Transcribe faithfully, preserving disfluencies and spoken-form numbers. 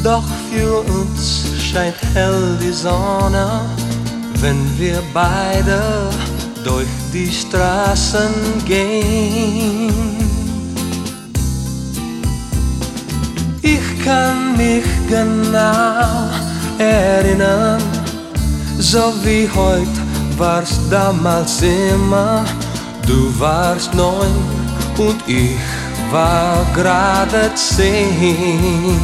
Doch für uns scheint hell die Sonne, wenn wir beide durch die Straßen gehen. Ich kann mich genau erinnern, so wie heute war's damals immer. Du warst neun und ich war gerade zehn.